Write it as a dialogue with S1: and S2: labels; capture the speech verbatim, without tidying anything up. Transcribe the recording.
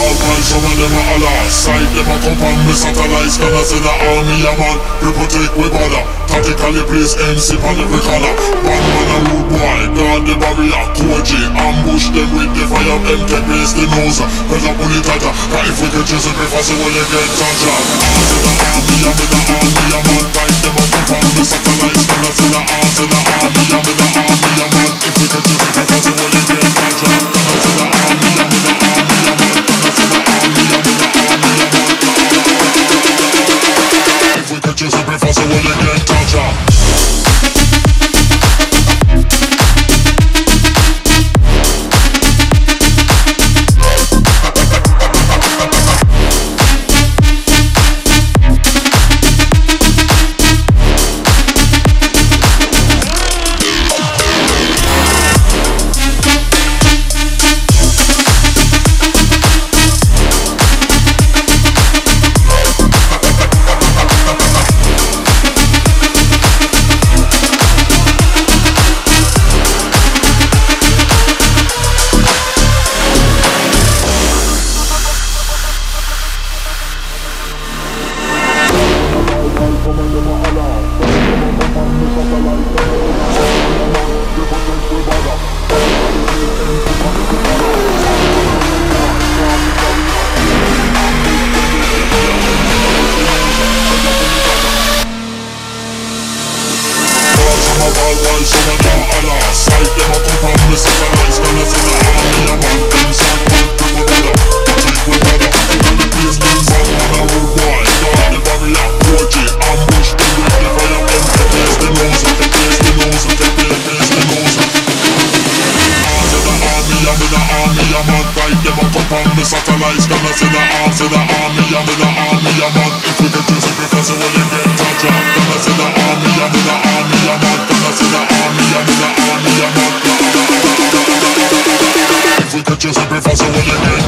S1: some of them are Allah. Side them a come from me satellites, gonna say the army a man. People take we bother, tactically place M C on every corner. Bad man a rude boy, guard the barrier. Koji, ambush them with the fire, M K place the nose. Better pull it at her, cause if we get chase it before so will you get touched up. Arms in the army, I'm in the army a man. Side them a come from me satellites, gonna say the arms in the army, I'm in the army a man. If we get chase it before so will you get touched up. Gonna say the army, I'm in the army a man. Gonna say the army, I'm in the army a man. If we get chase it before so will you get touched up. Satellites gonna see the arms of the army, I'm in the army, I'm on. If we get chase it before so will you get touched up. Gonna see the army, I'm in the army, I'm on. Gonna see the army, I'm in the army, I'm on. If we get chase it before so will you get